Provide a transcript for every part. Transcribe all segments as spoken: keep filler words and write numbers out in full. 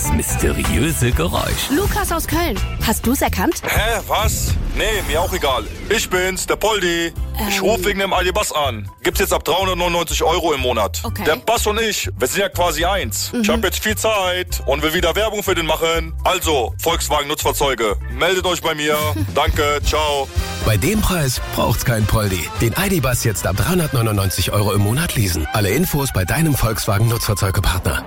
mysteriöse Geräusch. Lukas aus Köln. Hast du's erkannt? Hä, was? Nee, mir auch egal. Ich bin's, der Poldi. Ähm. Ich rufe wegen dem Aldi-Bass an. Gibt's jetzt ab dreihundertneunundneunzig Euro im Monat. Okay. Der Bass und ich, wir sind ja quasi eins. Mhm. Ich hab jetzt viel Zeit und will wieder Werbung für den machen. Also, Volkswagen Nutzfahrzeuge, meldet euch bei mir. Danke, ciao. Bei dem Preis braucht's kein Poldi. Den Aldi-Bass jetzt ab dreihundertneunundneunzig Euro im Monat leasen. Alle Infos bei deinem Volkswagen Nutzfahrzeugepartner.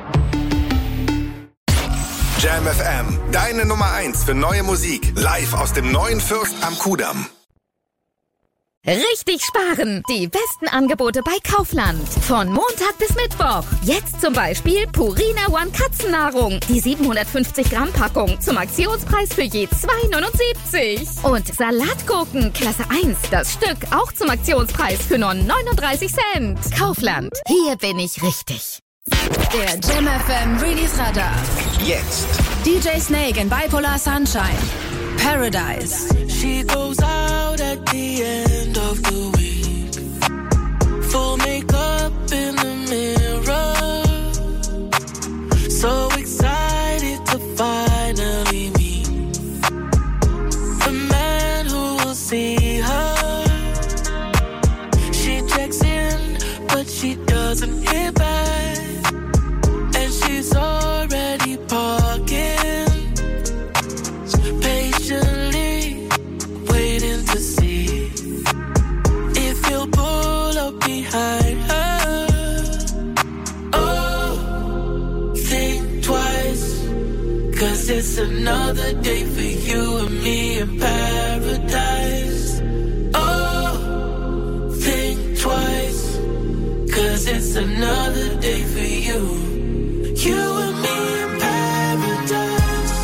Jam F M, deine Nummer eins für neue Musik. Live aus dem neuen Fürst am Kudamm. Richtig sparen! Die besten Angebote bei Kaufland. Von Montag bis Mittwoch. Jetzt zum Beispiel Purina One Katzennahrung. Die siebenhundertfünfzig Gramm Packung zum Aktionspreis für je zwei neunundsiebzig. Und Salatgurken Klasse eins. Das Stück auch zum Aktionspreis für nur neununddreißig Cent. Kaufland. Hier bin ich richtig. Der Jam F M Release Radar. Jetzt. D J Snake in Bipolar Sunshine. Paradise. She goes out at the end of the week. Full makeup in the mirror. So excited to finally meet the man who will see her. She checks in, but she doesn't hear back. And she's already parking. Patiently waiting to see if you'll pull up behind her. Oh, think twice, cause it's another day for you and me in paradise. Oh, think twice, cause it's another day for you, you and me in paradise.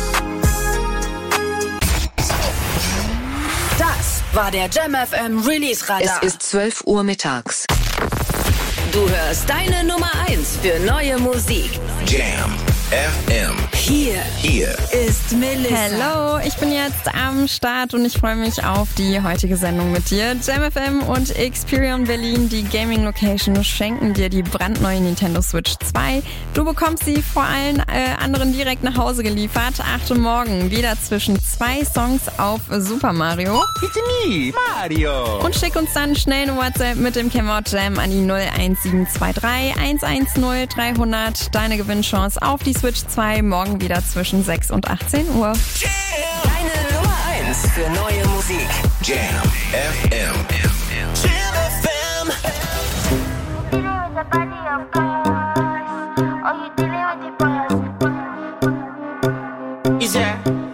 Das war der Jam F M Release Radar. Es ist zwölf Uhr mittags. Du hörst deine Nummer eins für neue Musik. Jam F M. Hier, Hier ist Melissa. Hallo, ich bin jetzt am Start und ich freue mich auf die heutige Sendung mit dir. Jam F M und Experion Berlin, die Gaming Location, schenken dir die brandneue Nintendo Switch zwei. Du bekommst sie vor allen äh, anderen direkt nach Hause geliefert. Achte morgen wieder zwischen zwei Songs auf Super Mario. It's me, Mario. Und schick uns dann schnell eine WhatsApp mit dem Kennwort Jam an die null eins sieben zwei drei eins eins null dreihundert. Deine Gewinnchance auf die Switch zwei morgen wieder zwischen sechs und achtzehn Uhr. Deine Nummer eins für neue Musik. Jam F M. Jam F M. Is that?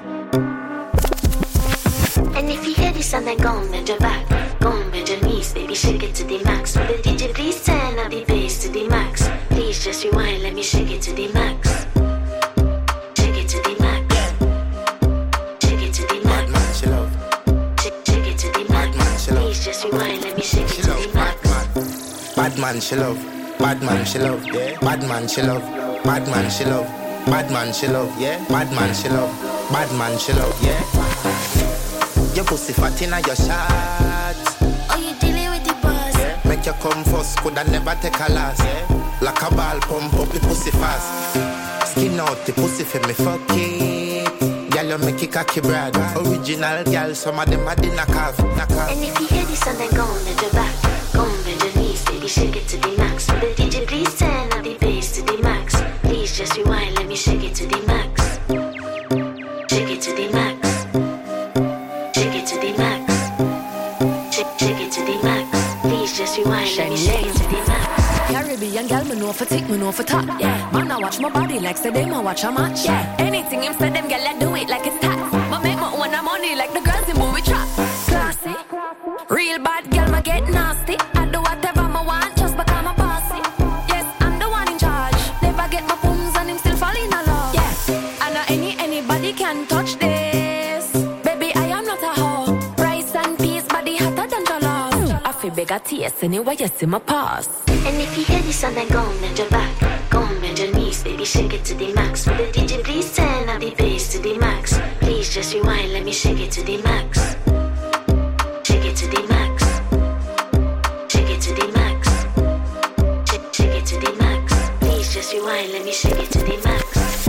And if you hear this and then go on, bend your back. Go on, bend your knees, baby, shake it to the max. Will the D J please turn up the bass to the max? Please just rewind, let me shake it to the max. Shake it to the max. Shake it to the max. Bad man, she love. Shake, shake it to the max. Bad man, she love. Please just rewind, let me shake She it to love. the Bad max. man. Bad man, she love. Bad man, she love. Yeah. Bad man, she love. Bad man, she love. Bad man, she love. Yeah. Bad man, she love. Bad man, she love. Yeah. Your pussy fat inna your shot. Oh, you dealing with the boss? Yeah. Make you come first, coulda never take a last. Yeah. Like a ball, pump up the pussy fast. Skin out the pussy for me fuck it. Girl, you make it cocky brad. Original girl, some of them are the knock off. Knock off. And if you hear this and then go on, bend your back. Go on, bend your knees, baby, shake it to the max. Will the D J please turn up the bass to the max? Please just rewind, let me shake it to the max. Shake it to the max. Shake it to the max. Shake, shake it to the max. Please just rewind, let me shake it to the max. Caribbean girl, me know for tick, me know for top. Yeah, man, I watch my body like say them, I watch a match. Yeah, anything him say them, girl, I do it like it's tax. But make my own money like the girls in movie trap. Classy, real bad girl, ma get nasty. I do whatever I want, just because I'm a bossy. Yes, I'm the one in charge. Never get my phones and him still fall in love. Yes, and not any anybody can touch this. Baby, I am not a hoe. Rice and peas, body hotter than jollof. I feel big a taste anyway, you see my pass. And if you hear this and then go on, bend your back. Go on, bend your knees, baby, shake it to the max. Will the D J please turn up the bass to the max? Please just rewind, let me shake it to the max. Shake it to the max. Shake it to the max. Shake, shake it to the max. Please just rewind, let me shake it to the max. Don't have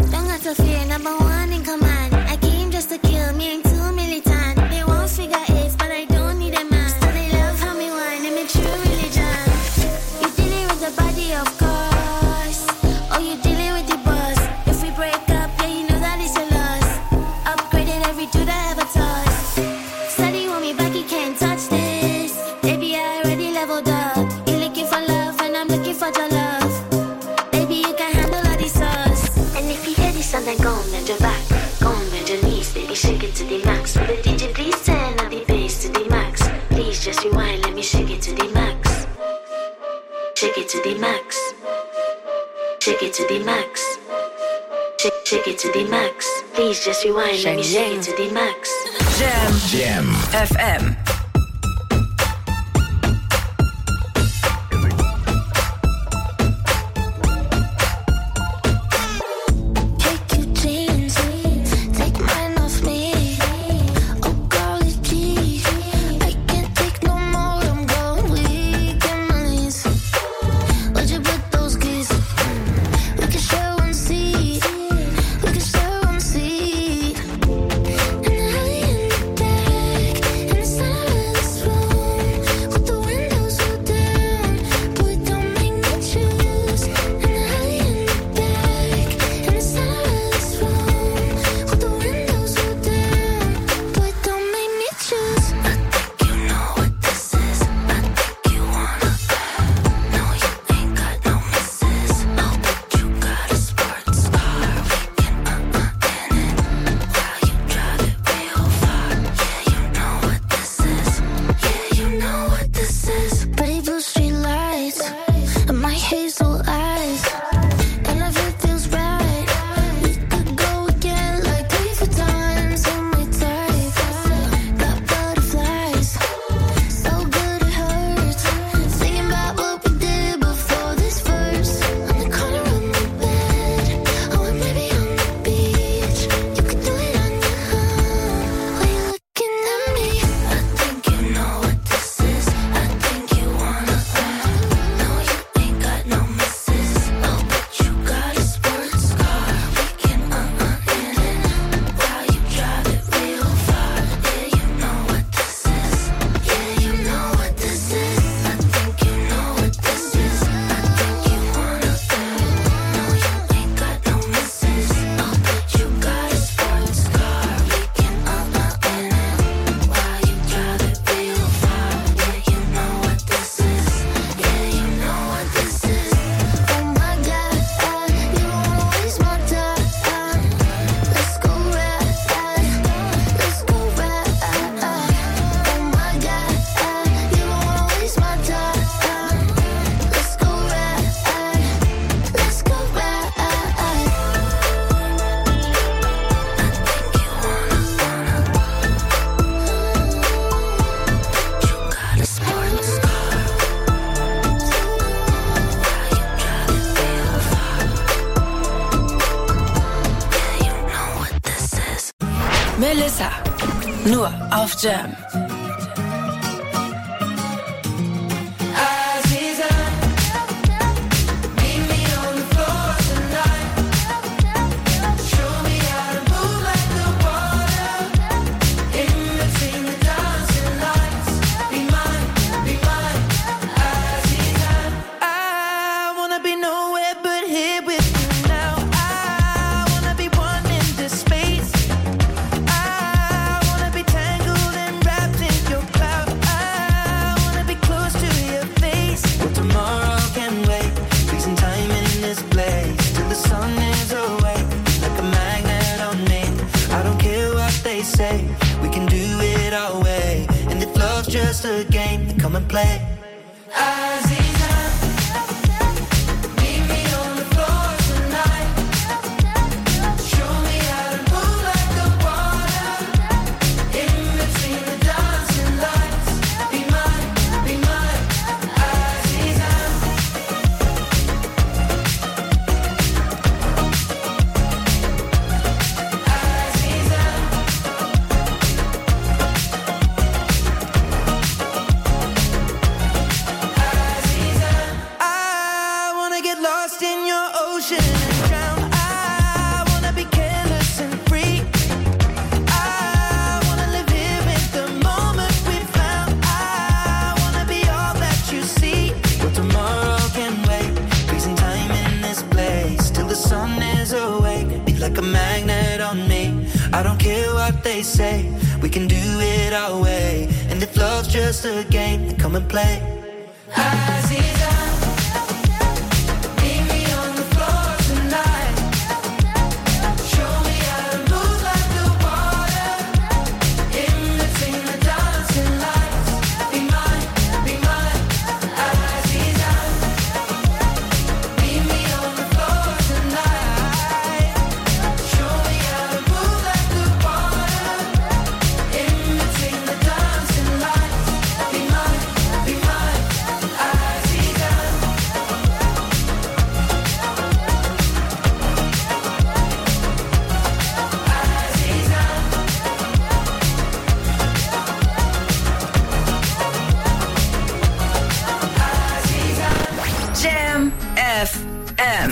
Sophia, number one in command. I came just to kill me and too militant. They won't figure eight, but I don't need a man. Still they love how me whine, they make true religion. You dealing with the body, of course. Oh, you dealing with the boss. If we break up, yeah, you know that it's a loss. Upgraded every dude I ever touched. Steady want me back, you can't touch this. Baby, I already leveled up. You looking for love and I'm looking for your love. Baby, you can handle all these sauce. And if you hear this song, then go and bend your back. Go and bend your knees, baby, shake it to the max. Will the D J please turn up the bass to the max? Please just rewind, let me shake it to the max. Shake it to the max. Shake it to the max. Shake, shake it to the max. Please just rewind, let me shake it to the max. Jam. Jam. F M. Melissa, nur auf Jam. Just a game, come and play. sun is awake. You're like a magnet on me. I don't care what they say, we can do it our way. And if love's just a game, then come and play. Aziza, meet me on the floor tonight. Show me how to move like the water. In between the dancing lights. Be mine, be mine, Aziza. Meet me on the floor tonight. Show me how to move like the water. In between the dancing lights. Be mine, be mine, Aziza. Jam F M.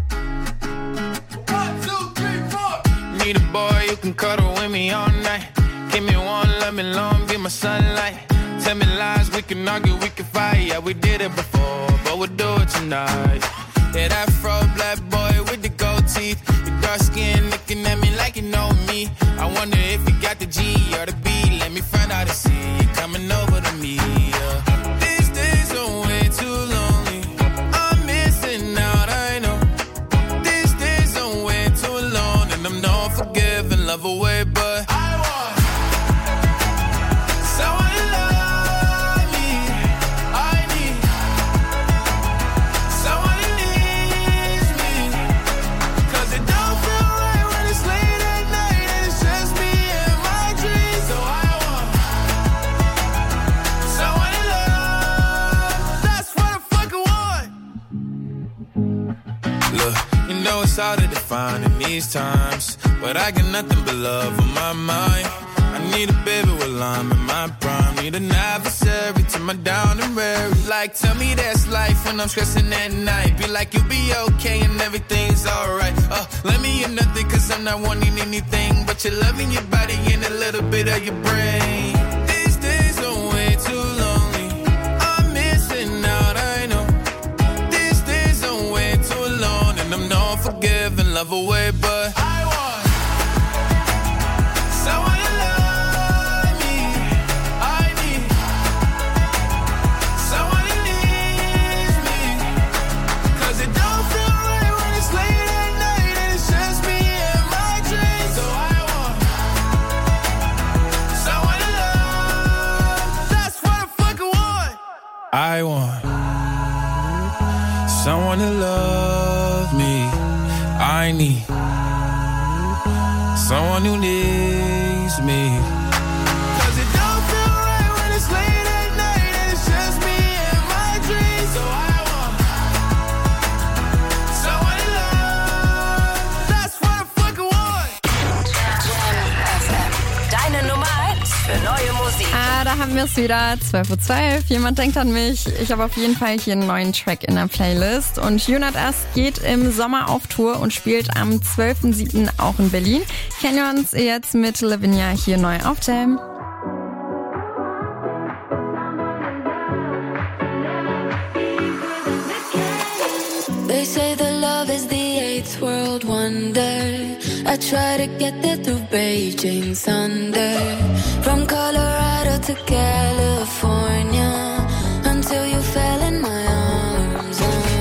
Need a boy you can cuddle with me all night. Give me one, let me long, be my sunlight. Tell me lies, we can argue, we can fight. Yeah, we did it before, but we'll do it tonight. Yeah, that fro black boy with the gold teeth. Your dark skin looking at me like you know me. I wonder if you got the G or the B. Let me find out and see you coming over to me. Yeah. These days are way too lonely. I'm missing out, I know. These days are way too long, and I'm not forgiving, love away, but I want someone to love me. I need someone who needs me. 'Cause it don't feel right when it's late at night and it's just me and my dreams. So I want someone to love. That's what I fucking want. Look, you know it's hard to define in these times, but I got nothing but love on my mind. I need a baby while I'm in my prime. Need an adversary to my down and weary. Like, tell me that's life when I'm stressing at night. Be like, you'll be okay and everything's alright. Uh, let me in nothing 'cause I'm not wanting anything but your love in your body and a little bit of your brain. These days are way too lonely. I'm missing out, I know. These days are way too long, and I'm not forgiving, love away, but I want someone to love me. I need someone who needs me. 'Cause it don't feel right when it's late at night and it's just me and my dreams. So I want someone to love. That's what I fucking want. I want someone to love me. I need someone who needs me. 'Cause it don't feel right when it's late at night and it's just me and my dreams. So I want someone to love. That's what I fucking want. Jam F M. Deine Nummer eins für neue Musik. Ah, da haben wir es wieder. zwölf Uhr zwölf. Jemand denkt an mich. Ich habe auf jeden Fall hier einen neuen Track in der Playlist. Und Unit S geht im Sommer auf Tour und spielt am zwölften siebten auch in Berlin. Kennen wir uns jetzt mit Lavinia hier neu auf Jam. They say that love is the eighth world wonder. I try to get there through Beijing thunder. From Colorado to California, until you fell in my arms.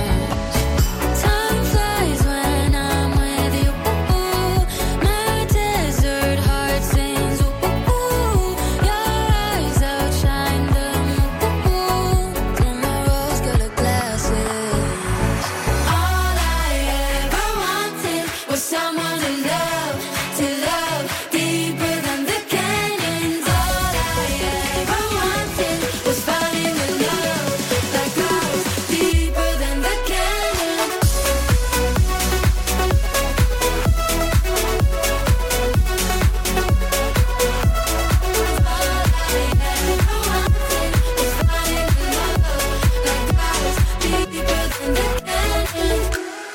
Time flies when I'm with you. My desert heart sings. Your eyes outshine them. Through my rose-colored glasses. All I ever wanted was someone to love, to love deeper than the canyons. All I ever wanted was falling in love like clouds deeper than the canyons. All I ever wanted was falling in love like clouds deeper than the canyons.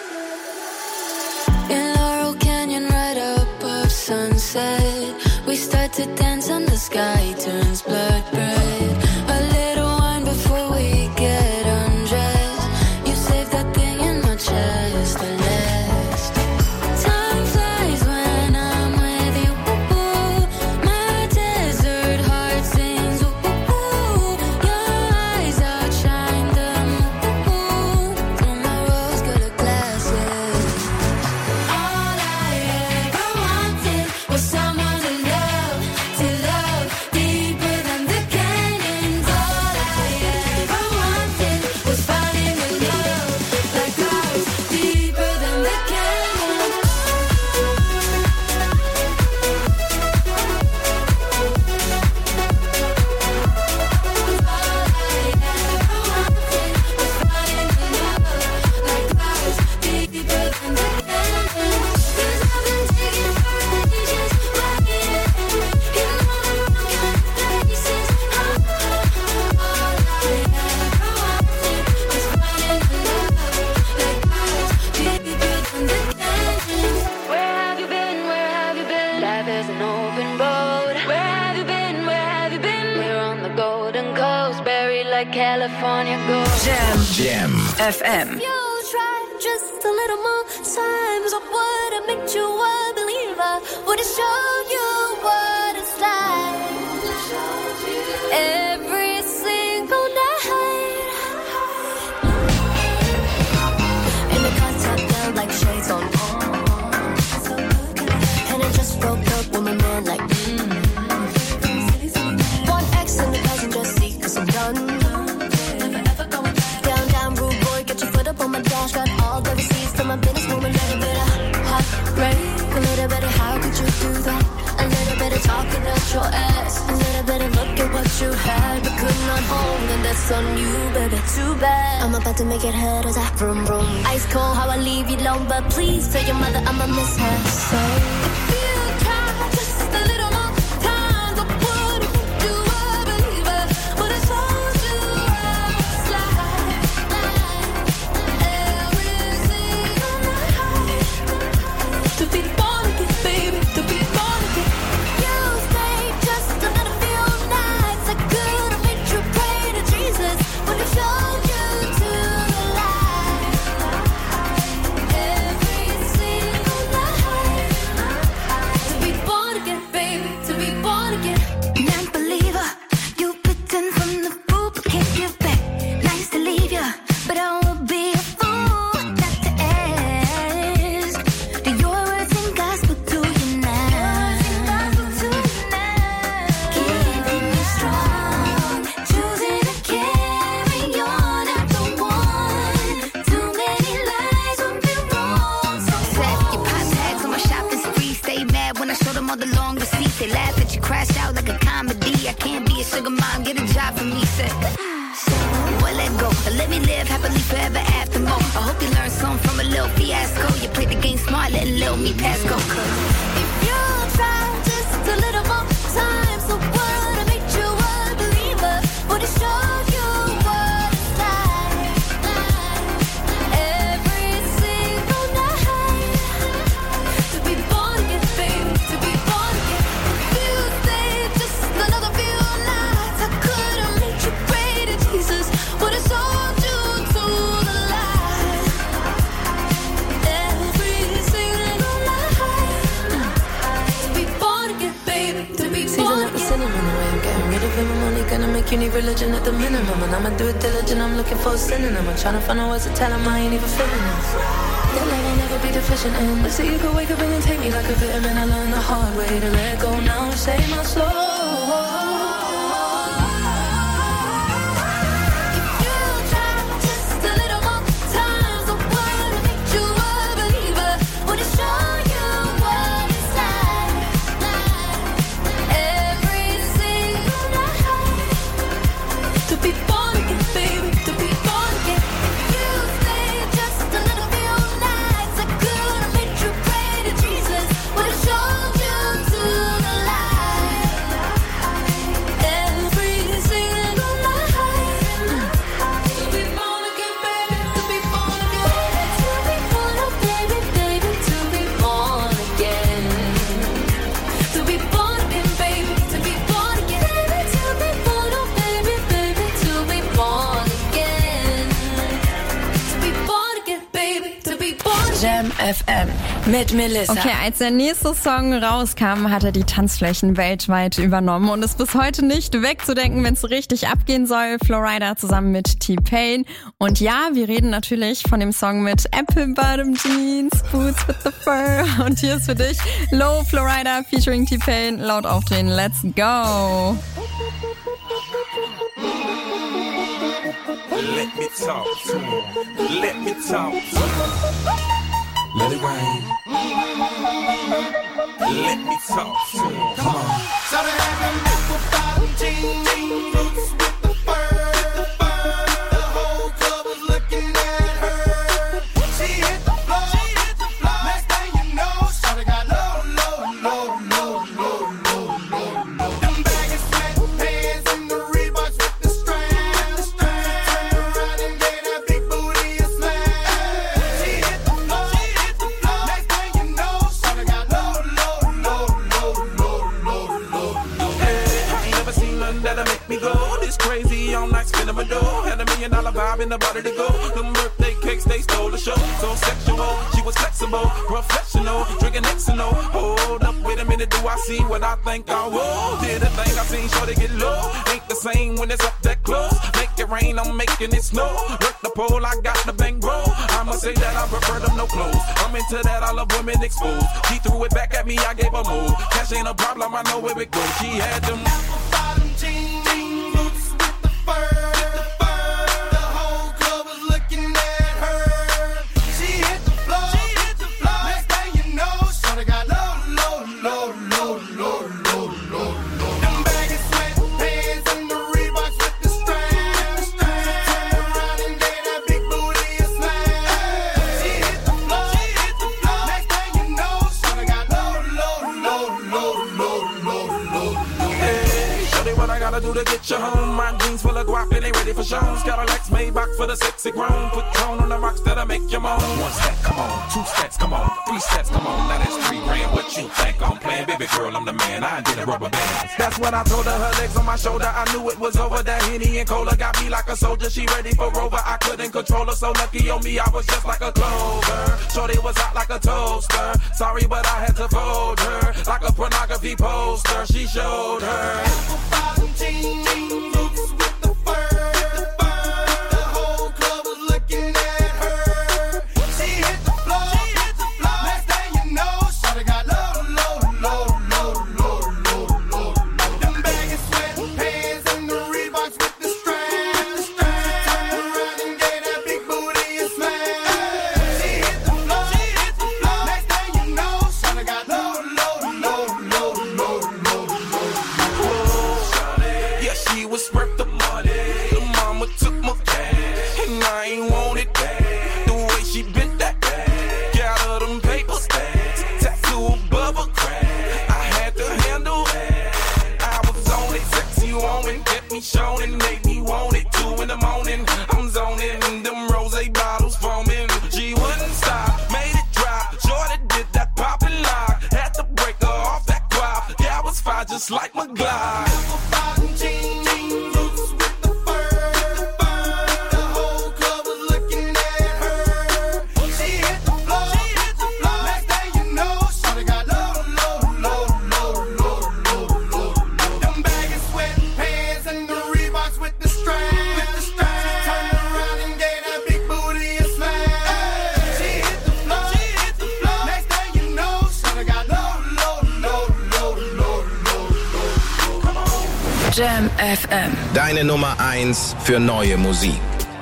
In Laurel Canyon, right above sunset, we start to dance and the sky turns blood red. A little wine before we get undressed. You save that thing in my chest, the less. like California gold. Jam. Jam. F M. You try just a little more times, I would've made you a believer. Would've showed you what it's like. Every single night. In the contact down like shades on. And I just broke up with my man like mm. One ex in the passenger seat cause I'm done. Down, down, rude boy, get your foot up on my dash. Got all the receipts to my business, move a little bit of heartbreak. A little bit of how could you do that? A little bit of talking at your ass. A little bit of look at what you had but could not hold. And that's on you, baby, too bad. I'm about to make it hurt as I vroom vroom. Ice cold how I leave you alone, but please tell your mother I'ma miss her. So if you try just a little more time, I would've made you a believer. Would've told you how it's like. Every single night. To be born again, baby, to be born again. You stayed just another few nights. I could've made you pray to Jesus. Would've showed you to the light. Every single night. To be born again, baby, to be born again. Non-believer, you bitten from the poop, can't give back. Nice to leave ya, but I would be a fool not to ask. Do your words and gospel to you now? Keeping you strong, choosing to carry on after one. Too many lies would be wrong. So Set your pop tags on my shopping spree. Stay mad when I show them all the long receipts. They laugh at you, crash out like a comedy. I can't be a sugar mom, get a job for me. Said, well, let go. Let me live happily forever after more. I hope you learned something from a little fiasco. You played the game smart, letting little me pass go. if you try just a little more time, so would've made you a believer. Would've showed you what it's like. Every single night. To be born again, baby, to be born again. If you stayed just another few nights, I could've made you pray to Jesus. Would've sold you to the light. Every single night. To be born again, baby, to be Season born up the again. cinnamon the way I'm getting rid of him. I'm only gonna make you need religion at the minimum. And I'ma do it diligent, I'm looking for a synonym. I'm trying to find out words to tell him I ain't even feeling this. Your love will never be deficient in. But see, you could wake up and then take me like a vitamin. I learned the hard way to let go now and save my soul. You try just a little more time, so would've made you a believer. Would've shown you what it's like. Every single night. To be born again, baby, to be born again. You stayed just a little few nights. I could've made you pray to Jesus. Would've showed you to the light. Every single night. To be born again, baby, to be born again. To be born, oh baby, baby, to be born again. To be born again, baby, to be born again. To be born, oh baby, baby, to be born again. To be born again, baby, to be born again. Jam F M mit Melissa. Okay, als der nächste Song rauskam, hat er die Tanzflächen weltweit übernommen und ist bis heute nicht wegzudenken, wenn es richtig abgehen soll. Florida zusammen mit T-Pain. Und ja, wir reden natürlich von dem Song mit Apple Bottom Jeans, Boots with the Fur. Und hier ist für dich Low Florida featuring T-Pain. Laut aufdrehen, let's go. Let me talk to him. Let me talk to him. Let it rain. Let me talk to him. Come on. So they have them apple bottom jeans, boots with the fur. The whole club was looking at her. She hit the floor. Next thing you know, shawty got low, low, low, low, low, low, low, low. Them baggy sweatpants and the Reeboks with the strands. Turn around and gave that big booty a smash. She hit the floor. Next thing you know, shawty got low, low, low, low, low, low, low. of my door. Had a million dollar vibe in the body to go. Them birthday cakes, they stole the show. So sexual, she was flexible, professional, drinking X and O. Hold up, wait a minute, do I see what I think I will? Did a thing I seen, sure they get low. Ain't the same when it's up that close. Make it rain, I'm making it snow. Work the pole, I got the bang bro. I'ma say that I prefer them no clothes. I'm into that, I love women exposed. She threw it back at me, I gave her move. Cash ain't a problem, I know where it goes. She had them apple bottom jeans, jean boots with the fur. The fur, the whole club was looking at her. She hit the floor, she hit the floor. Next thing you know, shorty got low, low, low, low, low, low, low, low. Them baggy sweatpants and the Reeboks with the straps. Turn around and gave that big booty a smash. She hit the floor, she hit the floor. Next thing you know, shorty got low, low, low, low, low, low, low, low. Hey, shorty, what I gotta do to get you home? My jeans full of guap and they ready for shows. Cadillacs Maybach for the sexy grown. Put tone on the rocks that'll make you moan. One step, come on. Two steps, come on. Three steps, come on. Now that's three grand. What you think I'm playing? Baby girl, I'm the man. I did a rubber band. That's when I told her, her legs on my shoulder. I knew it was over. That Henny and Cola got me like a soldier. She ready for Rover. I couldn't control her. So lucky on me, I was just like a clover. Shorty was hot like a toaster. Sorry, but I had to fold her. Like a pornography poster. She showed her. Apple bottom jeans, jean boots with the fur. The fur. The whole club was looking at her. She hit the floor. She hit the floor. Next thing you know, shorty got low, low, low, low, low, low, low, low. Them baggy sweatpants and the Reeboks with the straps. Turn around and gave that big booty a smash. She hit the floor. She hit the floor. Next thing you know, shorty got low, low, low, low, low, low, low. Yeah, she was worth the money. The mama took my cash, and I ain't want it back. The way she bent that back, got her them paper stacks, tattoo above her crack. I had to handle that. I was on it, sexy woman, kept me showing, and made me want it. Two in the morning, I'm zoning, them rose bottles foaming. She wouldn't stop, made it drop. Jordan did that pop and lock, had to break her off that guap. Yeah, I was fine just like my Glock. Apple bottom jeans, jean boots with the fur. The fur, the whole club was looking at her. She hit the floor, she hit the floor. Next thing you know, shorty got low, low, low, low, low, low, low, low. Them baggy sweatpants and the Reeboks with the straps. With the straps. Turned around and gave that big booty a smash. She hit the floor, she hit the floor. Next thing you know, shorty got low, low, low, low, low, low, low. Come on. Jam F M. Deine Nummer eins für neue Musik.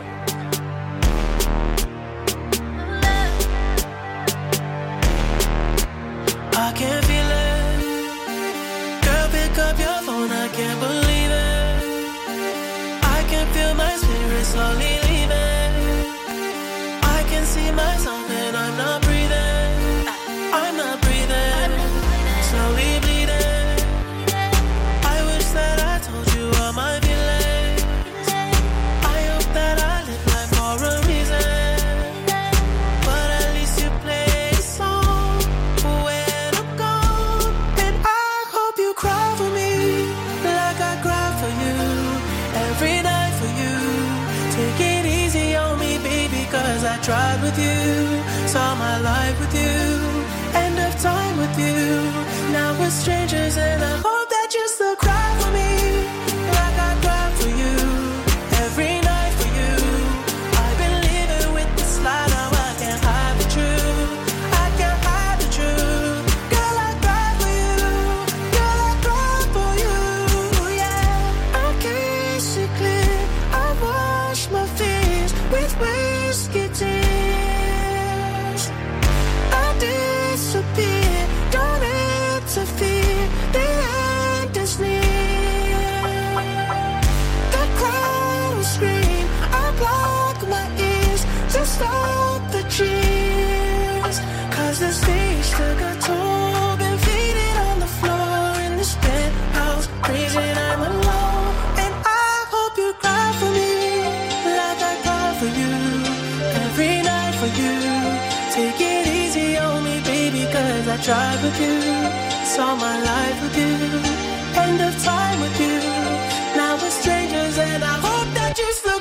I can feel it. Girl, pick up your phone, I can't believe it. I can feel my spirit slowly leaving. I can see myself and I'm not breathing. I'm not breathing. Slowly bleeding. I wish that I told you all my feelings. I hope that I live life for a reason. But at least you play a song when I'm gone. And I hope you cry for me like I cry for you. Every night for you. Take it easy on me, baby, cause I tried with you. Saw my life with you. End of time with you. Now we're strangers and I hope that you still cry for me like I cry for you. Every night for you. I've been living with this lie, now I can't hide the truth. I can't hide the truth. Girl, I cry for you. Girl, I cry for you. Yeah, I kiss it clear. I wash my fears with whiskey tears. I disappear. Don't interfere. The end is near. The crowd will scream. I block my ears to stop the cheers. Cause the stage took a toll. Been faded on the floor in this penthouse. Freezing, I'm alone. And I hope you cry for me like I cry for you. Every night for you. Take it easy on me, baby, cause I tried with you. Saw my life with you. End of time with you. Now we're strangers and I hope that you still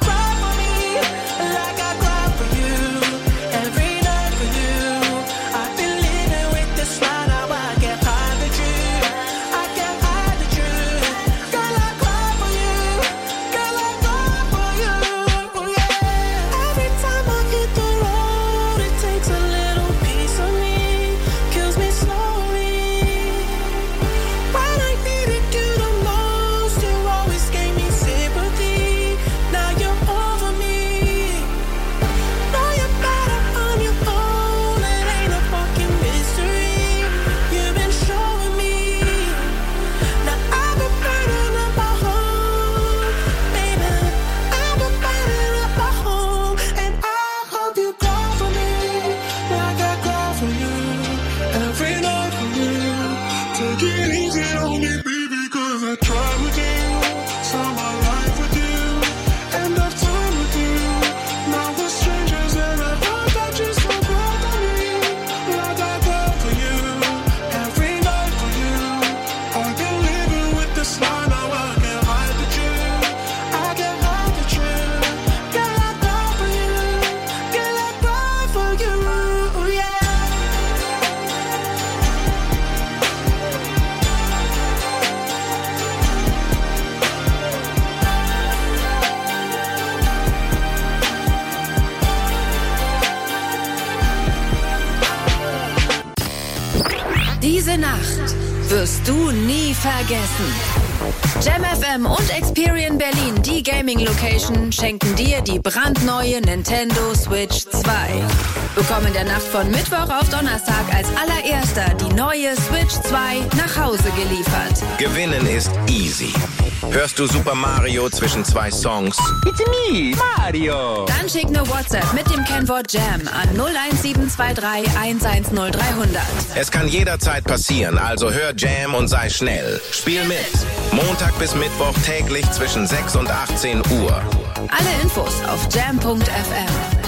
Diese Nacht wirst du nie vergessen. Jam F M und Experian Berlin, die Gaming-Location, schenken dir die brandneue Nintendo Switch zwei. Bekomm in der Nacht von Mittwoch auf Donnerstag als allererster die neue Switch zwei nach Hause geliefert. Gewinnen ist easy. Hörst du Super Mario zwischen zwei Songs? It's me, Mario. Dann schick eine WhatsApp mit dem Kennwort Jam an null eins sieben zwei drei eins eins null drei null null null. Es kann jederzeit passieren, also hör Jam und sei schnell. Spiel mit. Montag bis Mittwoch täglich zwischen sechs und achtzehn Uhr. Alle Infos auf jam punkt f m.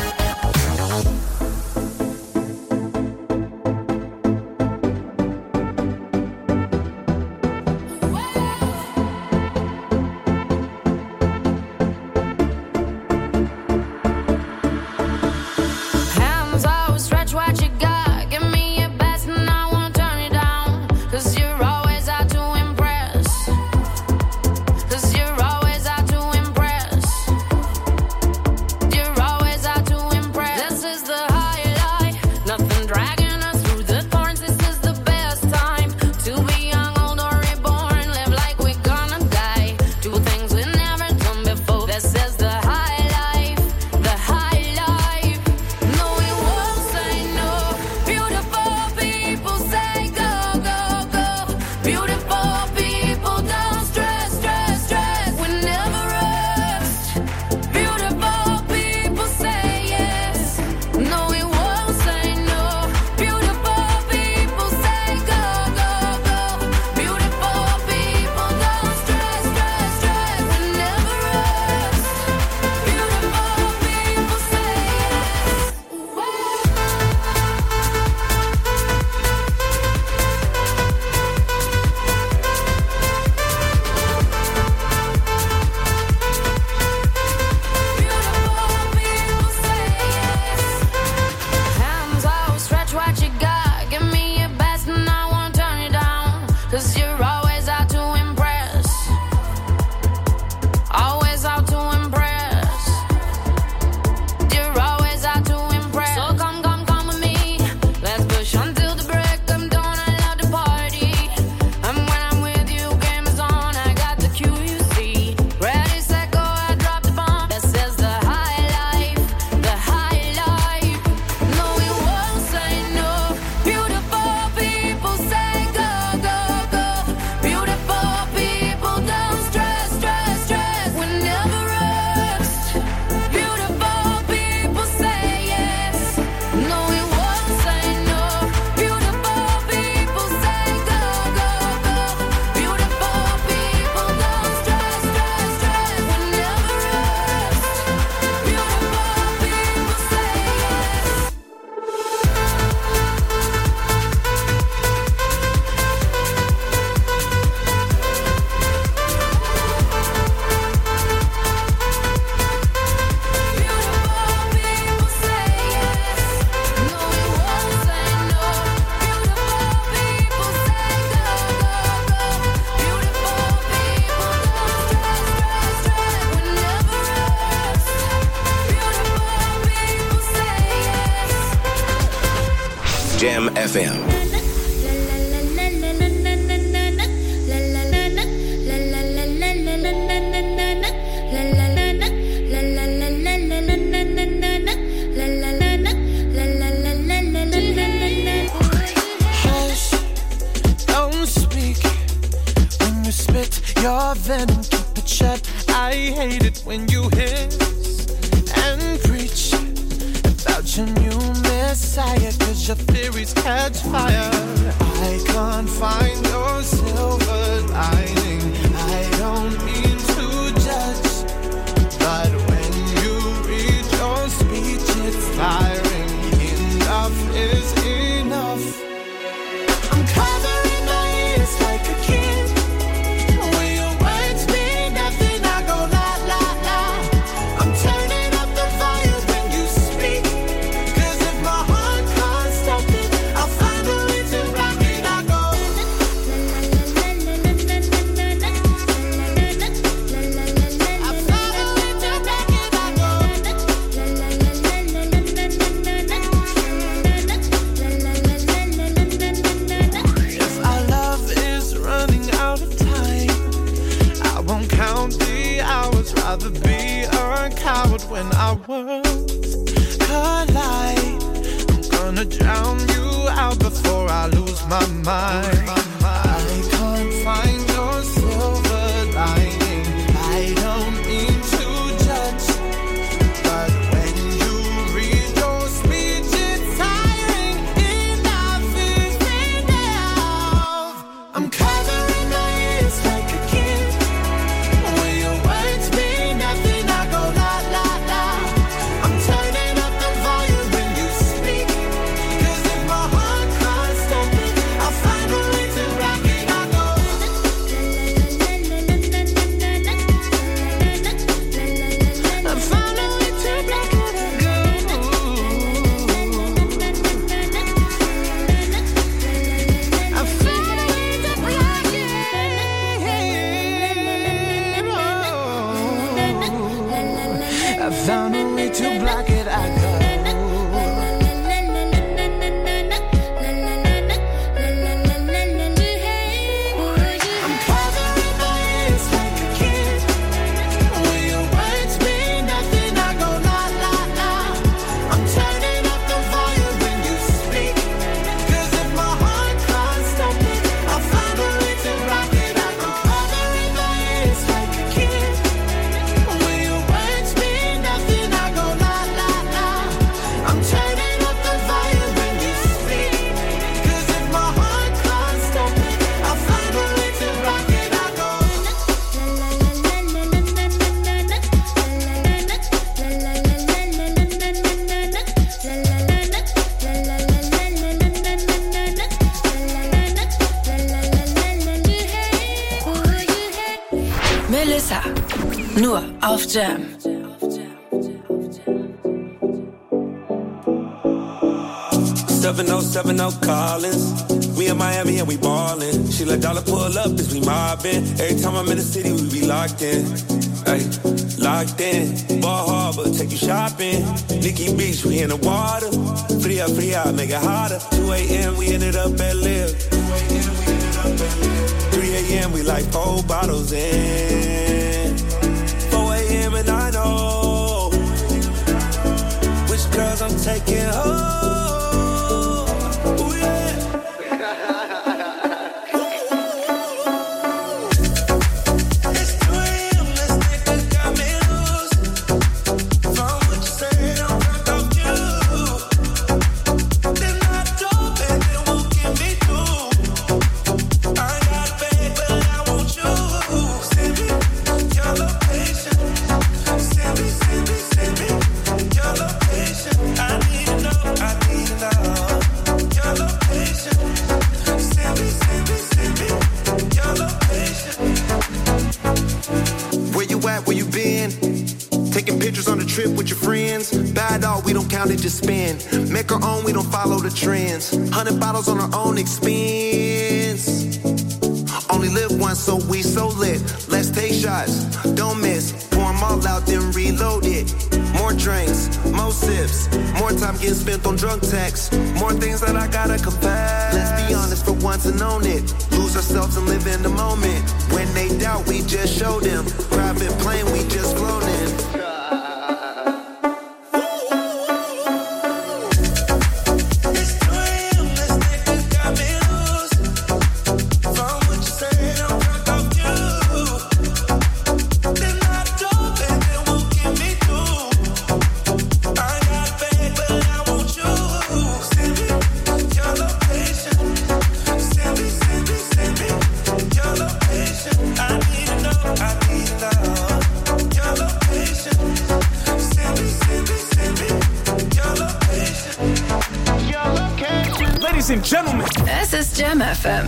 Jam F M. Don't speak when you spit your venom, keep it shut. I hate it when you hiss and preach about your new messiah, cause your theories catch fire. I can't find your silver lining. I don't mean to judge, but when you read your speech, it's tiring. Enough is enough. I'm covering my ears like a kid. When your words mean nothing, I go la la la. I'm turning up the volume when you speak, cause if my heart can't stop it, I'll find a way to rock it. I go before I lose my mind. I can't find your silver lining. I don't mean to judge, but when you read your speech, it's tiring enough, is enough. I'm covering my ears like a kid. When your words mean nothing, I go la la la. I'm turning up the volume when you speak, 'cause if my heart can't stop it, I'll find a way to rock it. I go. I found a way to block it. I go. I found a way to block it. I found a way to block it. I go. I'm covering my ears like a kid. When your words mean nothing, I go la la la. I'm turning up the volume when you speak, 'cause if my heart can't stop it, I'll find a way to rock it. I go. Covering my ears like a kid. When your words mean nothing, I go la la la. I'm turning up the volume when you speak, 'cause if my heart can't stop it, I'll find a way to rock it. I go. Melissa, nur auf Jam. seven oh seven oh Collins. We in Miami and we ballin'. She let dollar pull up as we mobbin'. Every time I'm in the city, we be locked in. Ay, locked in. Ball Harbor, take you shopping. Nikki Beach, we in the water. Fria, fria, make it hotter. two a.m. we ended up at Liv. three a.m. we like four bottles in. four a.m. and I know which girls I'm taking home. Ooh, yeah. It's two a.m. this nigga got me loose. From what you said, I'm drunk off you. Then I drove and then won't get me through. I got paid, but I want you. Send me your location. Send me, send me, send me your location. I need to know, I need to know your location. Send me, send me, send me your location. Where you at, where you been? Taking pictures on the trip with your friends. Bad all, we don't count it, just spend. Make our own, we don't follow the trends. Hundred bottles on our own expense. Only live once, so we so lit. Let's take shots, don't miss. Pour 'em all out, then reload it. More drinks, more sips. More time getting spent on drunk texts. More things that I gotta confess. Let's be honest for once and own it. Lose ourselves and live in the moment. When they doubt, we just show them. Private plane, we just flown in. It's two a.m. this nigga got me loose. From what you said, I'm drunk off you. Then I drove and then won't get me through. I got paid, but I want you. Send me your location. Send me, send me, send me your location. I need to know, I need to know your location. Send me, send me, send me your location. Your location. Ladies and gentlemen, Es ist Jam F M.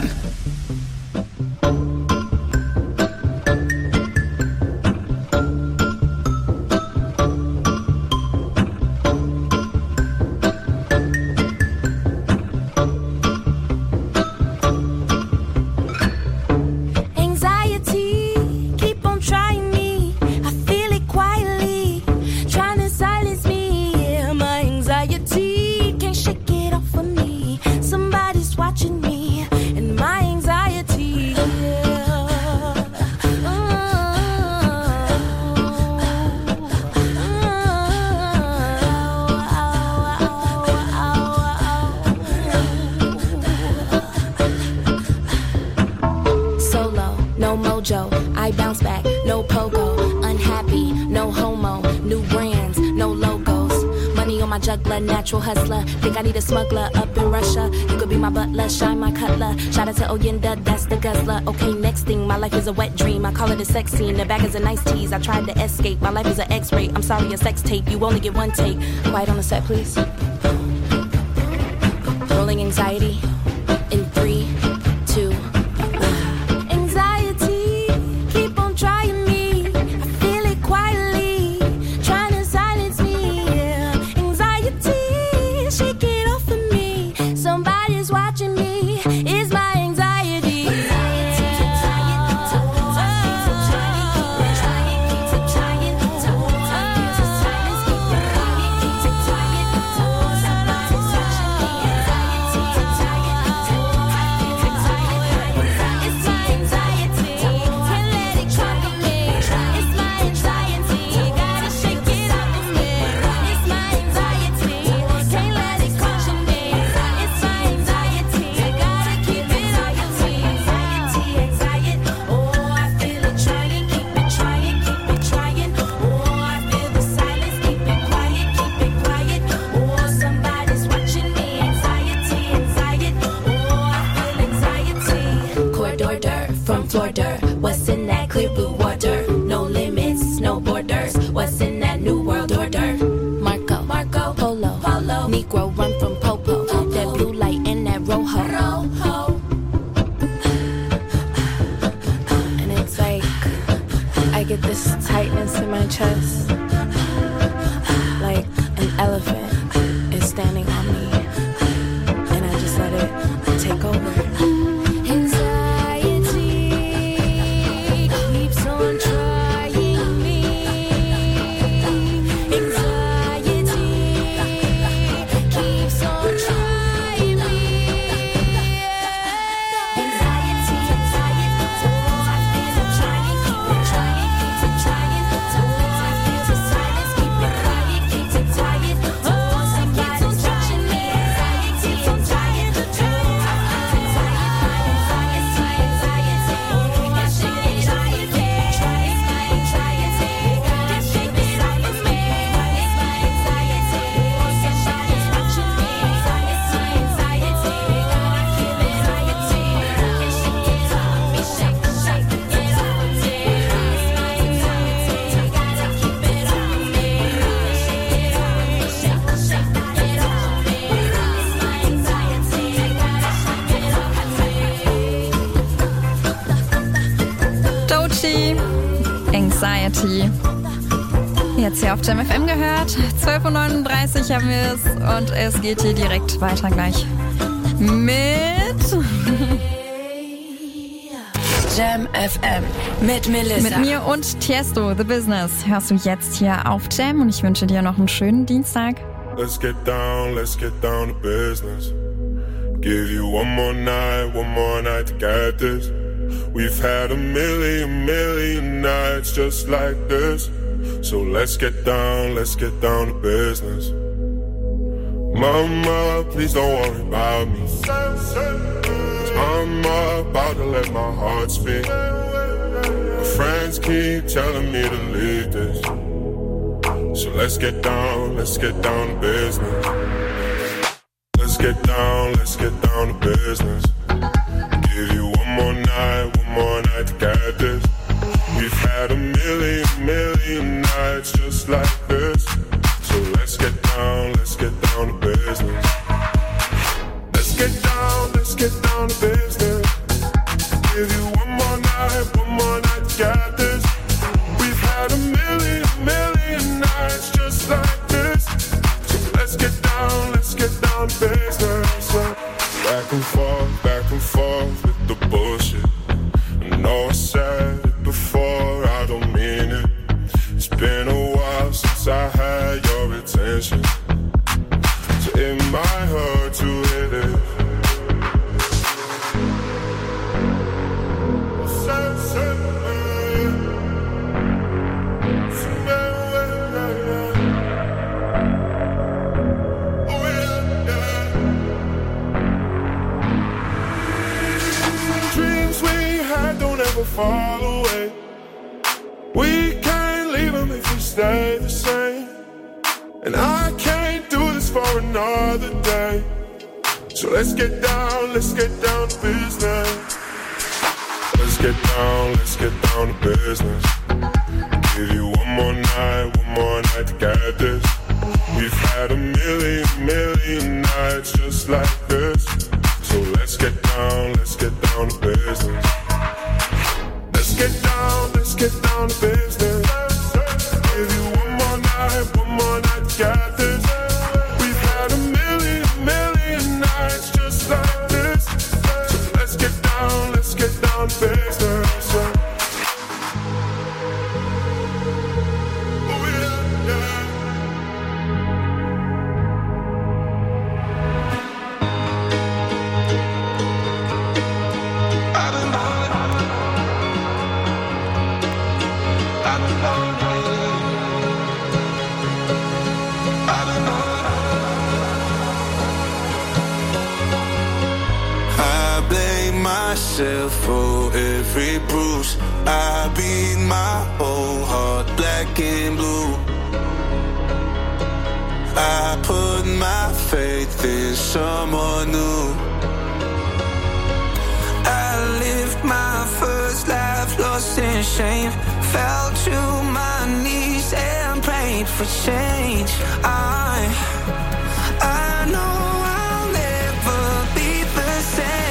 Anxiety, keep on trying me. I feel it quietly, trying to silence me. Yeah, my anxiety can't shake it off of me. Somebody's watching me, and my mojo. I bounce back, no pogo. Unhappy, no homo. New brands, no logos. Money on my juggler, natural hustler. Think I need a smuggler up in Russia. You could be my butler, shine my cutler. Shout out to Oyenda, that's the guzzler. Okay, next thing, my life is a wet dream. I call it a sex scene, the back is a nice tease. I tried to escape, my life is an X-ray. I'm sorry, a sex tape, you only get one take. Quiet on the set, please. Rolling anxiety in three, two. Anxiety, keep on trying me. I feel it quietly, trying to silence me. Yeah. Anxiety, shake it off of me. Somebody's watching me. It's my anxiety. From Florida, what's in that clear blue water? No limits, no borders. What's in that new world order? Marco, Marco, Polo, Polo. Negro run from Popo. Popo. That blue light and that rojo. Rojo. And it's like I get this tightness in my chest, like an elephant is standing on me, and I just let it take over. Anxiety. Jetzt hier auf Jam F M gehört. zwölf Uhr neununddreißig haben wir es und es geht hier direkt weiter gleich mit Jam F M mit Melissa. Mit mir und Tiesto, The Business. Hörst du jetzt hier auf Jam und ich wünsche dir noch einen schönen Dienstag. Let's get down, let's get down to business. Give you one more night, one more night to get this. We've had a million, million nights just like this. So let's get down, let's get down to business. Mama, please don't worry about me. I'm about to let my heart speak. My friends keep telling me to leave this. So let's get down, let's get down to business. Let's get down, let's get down to business. Give you one more night, one more night to get this. We've had a million, million nights just like this. So let's get down, let's get down to business. Let's get down, let's get down to business. Give you one more night, one more night to get this. We've had a million, million nights just like this. So let's get down, let's get down to business. Back and forth, back and forth with the bullshit. I know I said it before, I don't mean it. It's been a while since I had your attention. So it might hurt to hit it. never fall away. We can't leave them if we stay the same. And I can't do this for another day. So let's get down, let's get down to business. Let's get down, let's get down to business. Give you one more night, one more night to get this. We've had a million, million nights just like this. So let's get down, let's get down to business. Let's get down, let's get down to business. Give you one more night, one more night to get this. We've had a million, million nights just like this. So let's get down, let's get down to business. Oh yeah, yeah. For every bruise, I beat my whole heart black and blue. I put my faith in someone new. I lived my first life lost in shame. Fell to my knees and prayed for change. I, I know I'll never be the same.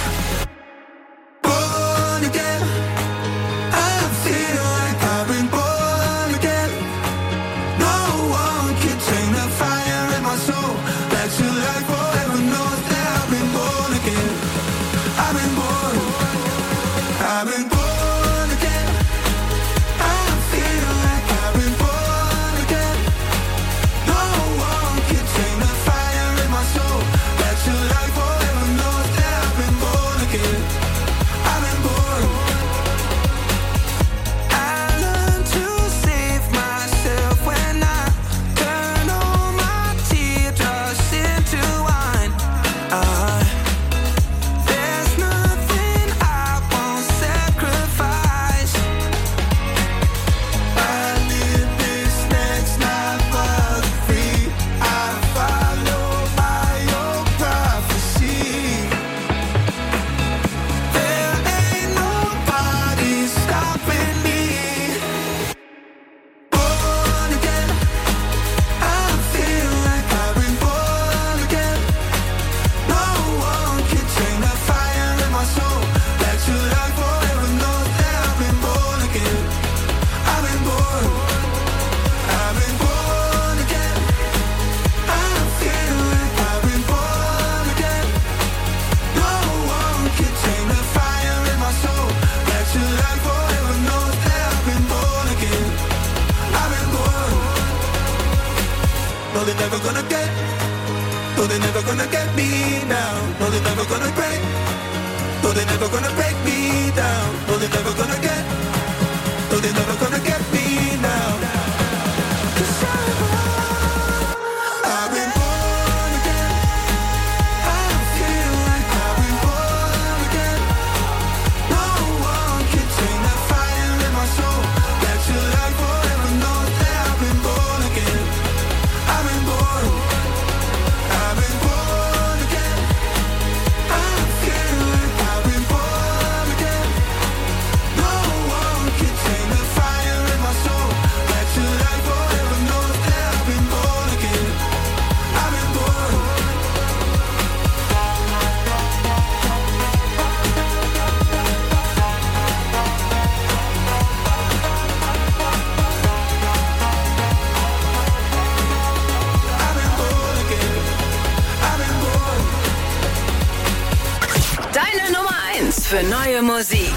Für neue Musik.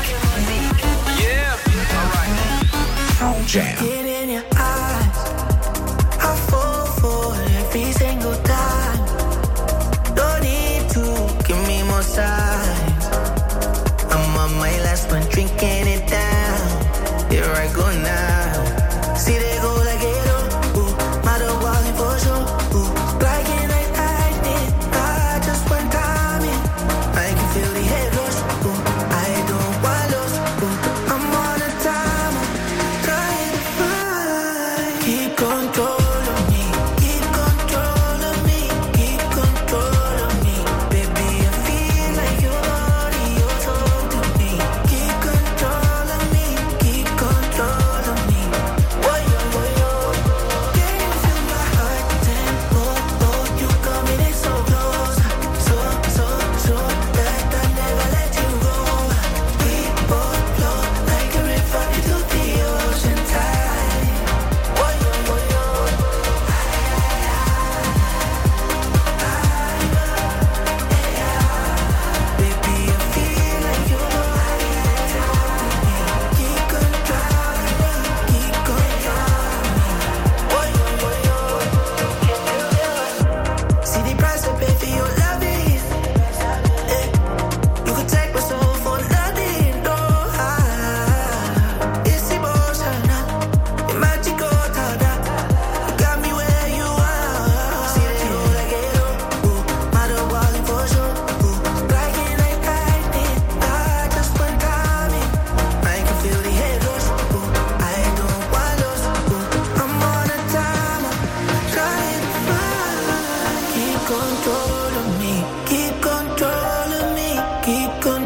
Yeah, alright. Jam. Get in your eyes. I fall for every single time. Don't need to give me more signs. I'm on my last one, drinking it down. Here I go now. See they go like it up. Ooh, matter walking for sure. Ooh, like it like lightning. I just went timing. I can feel the head rush. Ooh, I don't want lost. Ooh,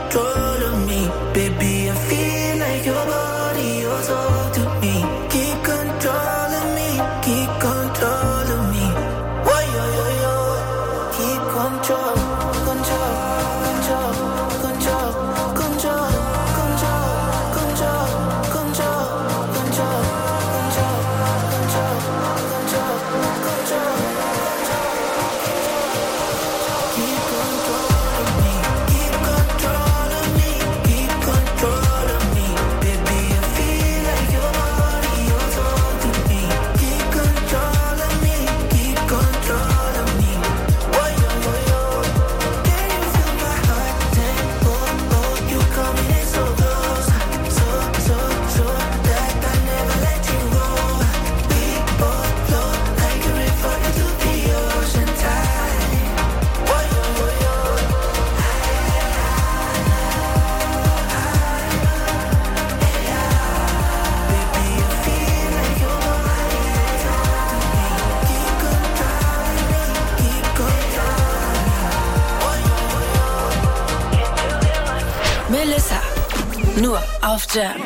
control of me. Baby, I feel like your body, you're so to me. Keep control of me, keep control of me. Whoa, yo, yo, yo. Keep control, control, control, control, control, control, control, control, control, control, control, control, control. Keep control of me, keep control of me, keep control of me. Baby, I feel like your body, you're so to me. Keep control of me, keep control of me. Oh, yo, yo, yo. Can you feel my heart tempo? Oh, you coming in so close, so, so, so that I never let you go. We both flow like a river into the ocean tide. Oh, yo, yo, yo. Baby, I feel like your body is all to me. Keep control of me, keep control of me. Oh, yo, yo, yo. Melissa, nur auf Jam.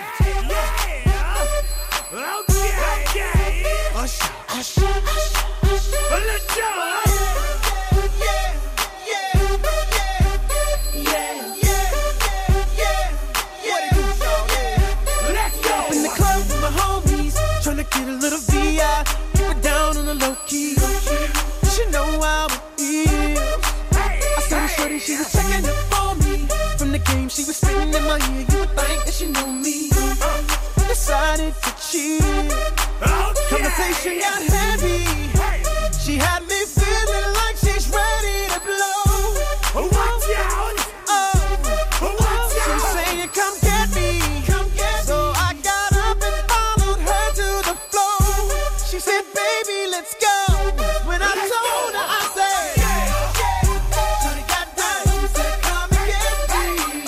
Up in the club with my homies, tryna get a little V I, keep it down on the low key. She know how it is. I saw her shorty, she was checking up for me. From the game, she was spitting in my ear. You would think that she knew me. Decided to cheat. Conversation got heavy. She had me feeling like she's ready to blow. Watch out! Oh, she's saying, "Come get me." So I got up and followed her to the floor. She said, "Baby, let's go." When I told her, I said, shorty got down, she said, "Come and get me."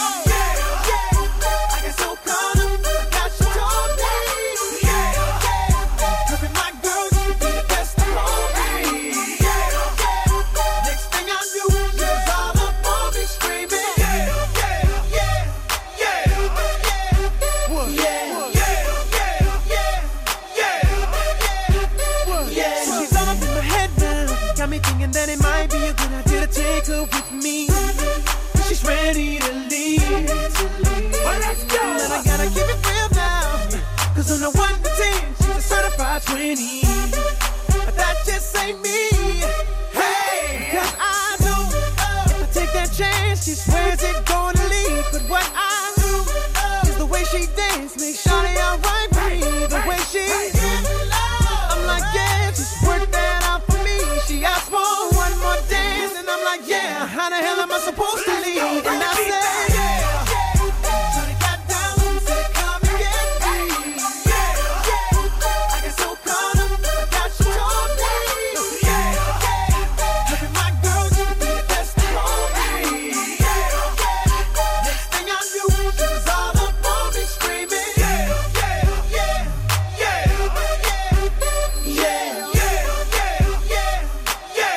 I got so caught up, forgot she told me. Cause with my girl, you be the best of all me. Next thing I knew, she was all up on me screaming. Yeah, yeah, yeah, yeah, yeah. So she's all up in my head now, got me thinking that it might be a good idea to take her with me. She's ready to leave. Well, let's go. But I gotta keep it real now, cause on the one to ten, she's a certified twenty. But that just ain't me. Hey, cause I know if I take that chance, she swears it's gonna leave. But what I do is the way she dance makes Shawty alright with me. The way she I'm like, yeah, just work that out for me. She asked for one more dance, and I'm like, yeah, how the hell am I supposed to leave? And I said, yeah. Shawty got down, said, "Come and get me." I got so caught up, forgot she told me. Look at my girl, you be the best of all me. Next thing I knew, she was all up on me screaming. Yeah, yeah, yeah, yeah, yeah, yeah, yeah,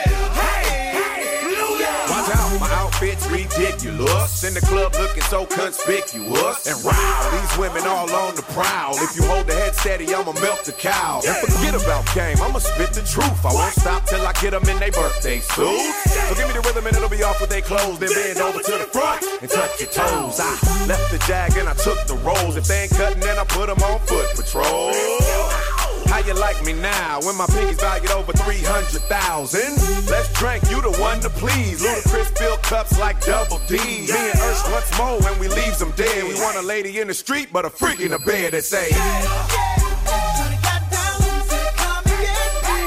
yeah. Watch out, my outfit's ridiculous. In the club looking so conspicuous. And wow, these women all on the prowl. If you hold the head steady, I'ma milk the cow. And forget about game, I'ma spit the truth. I won't stop till I get them in their birthday suits. So give me the rhythm and it'll be off with their clothes. Then bend over to the front and touch your toes. I left the jag and I took the rolls. If they ain't cutting, then I put them on foot patrol. How you like me now when my pinky's valued over three hundred thousand? Let's drink, you the one to please. Ludacris fill cups like double D. Me and Ursh once more when we leaves them dead. We want a lady in the street, but a freak in the bed that say, Shawty got down, said, "Come and get me."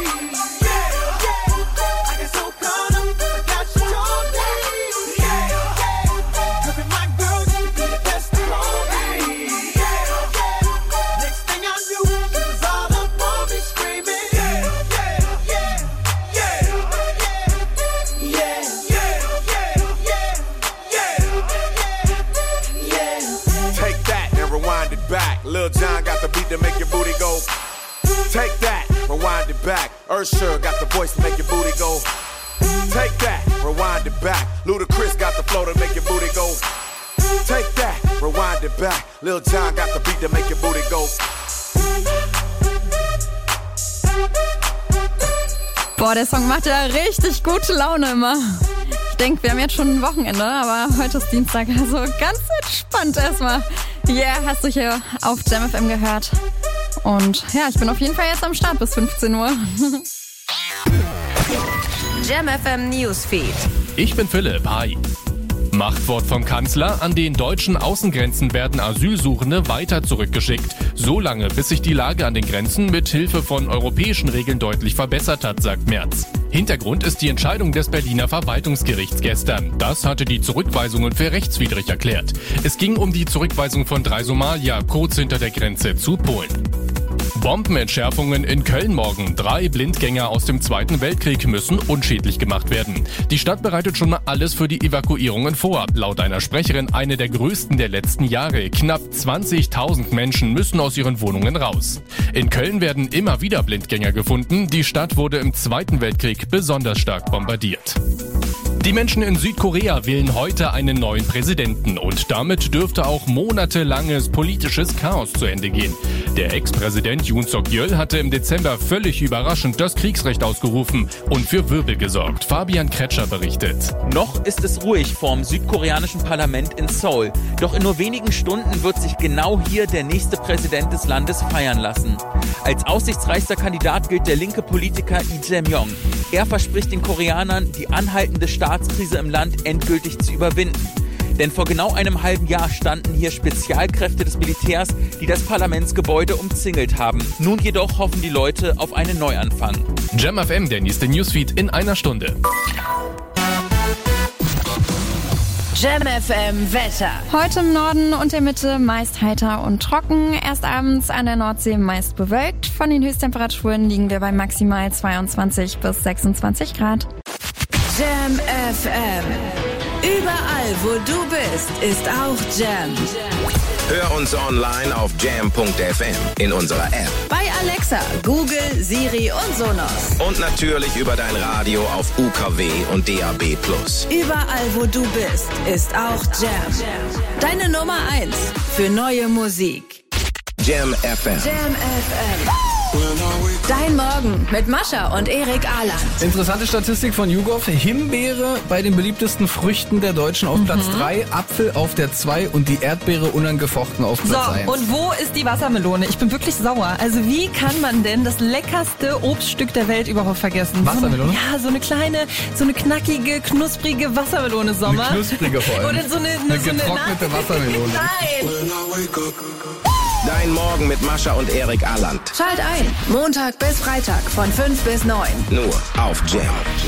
I got so caught up, forgot she told me. Cause with my girl, you be the best of all me. Next thing I knew, she was all up on me screaming. Yeah, yeah, yeah, yeah, yeah, yeah, yeah, yeah. take that and rewind it back. Lil Jon got the beat to make your booty go. Take that, rewind it back. Usher got the voice to make your booty go. Take that, rewind it back. Ludacris got the flow to make your booty go. rewind it back. Lil Jon got the beat to make your booty go. Boah, der Song macht ja richtig gute Laune immer. Ich denke, wir haben jetzt schon ein Wochenende, aber heute ist Dienstag, also ganz entspannt erstmal. Yeah, hast du hier auf Jam F M gehört. Und ja, ich bin auf jeden Fall jetzt am Start bis fünfzehn Uhr. Jam F M Newsfeed. Ich bin Philipp, hi. Machtwort vom Kanzler: An den deutschen Außengrenzen werden Asylsuchende weiter zurückgeschickt. So lange, bis sich die Lage an den Grenzen mit Hilfe von europäischen Regeln deutlich verbessert hat, sagt Merz. Hintergrund ist die Entscheidung des Berliner Verwaltungsgerichts gestern. Das hatte die Zurückweisungen für rechtswidrig erklärt. Es ging um die Zurückweisung von drei Somalier kurz hinter der Grenze zu Polen. Bombenentschärfungen in Köln morgen. Drei Blindgänger aus dem Zweiten Weltkrieg müssen unschädlich gemacht werden. Die Stadt bereitet schon mal alles für die Evakuierungen vor. Laut einer Sprecherin eine der größten der letzten Jahre. Knapp zwanzigtausend Menschen müssen aus ihren Wohnungen raus. In Köln werden immer wieder Blindgänger gefunden. Die Stadt wurde im Zweiten Weltkrieg besonders stark bombardiert. Die Menschen in Südkorea wählen heute einen neuen Präsidenten und damit dürfte auch monatelanges politisches Chaos zu Ende gehen. Der Ex-Präsident Yoon Suk-yeol hatte im Dezember völlig überraschend das Kriegsrecht ausgerufen und für Wirbel gesorgt. Fabian Kretscher berichtet. Noch ist es ruhig vorm südkoreanischen Parlament in Seoul. Doch in nur wenigen Stunden wird sich genau hier der nächste Präsident des Landes feiern lassen. Als aussichtsreichster Kandidat gilt der linke Politiker Lee Jae-myung. Er verspricht den Koreanern, die anhaltende Staatskrise im Land endgültig zu überwinden. Denn vor genau einem halben Jahr standen hier Spezialkräfte des Militärs, die das Parlamentsgebäude umzingelt haben. Nun jedoch hoffen die Leute auf einen Neuanfang. Jam F M, der nächste Newsfeed in einer Stunde. Jam F M Wetter. Heute im Norden und der Mitte meist heiter und trocken. Erst abends an der Nordsee meist bewölkt. Von den Höchsttemperaturen liegen wir bei maximal zweiundzwanzig bis sechsundzwanzig Grad. Jam F M. Überall, wo du bist, ist auch Jam. Hör uns online auf jam punkt f m, in unserer App, Bei Alexa, Google, Siri und Sonos. und natürlich über dein Radio auf U K W und D A B plus. Überall, wo du bist, ist auch Jam. Deine Nummer eins für neue Musik. Jam F M. Jam F M. Dein Morgen mit Mascha und Erik Ahland. Interessante Statistik von YouGov. Himbeere bei den beliebtesten Früchten der Deutschen auf Platz drei, Apfel auf der zwei und die Erdbeere unangefochten auf Platz So, eins. und wo ist die Wassermelone? Ich bin wirklich sauer. Also wie kann man denn das leckerste Obststück der Welt überhaupt vergessen? Wassermelone? So, ja, so eine kleine, so eine knackige, knusprige Wassermelone, Sommer. Eine knusprige vor allem. Oder so eine, Eine so getrocknete eine Wassermelone. Nein! Dein Morgen mit Mascha und Erik Ahland. Schalt ein. Montag bis Freitag von fünf bis neun. Nur auf Jam.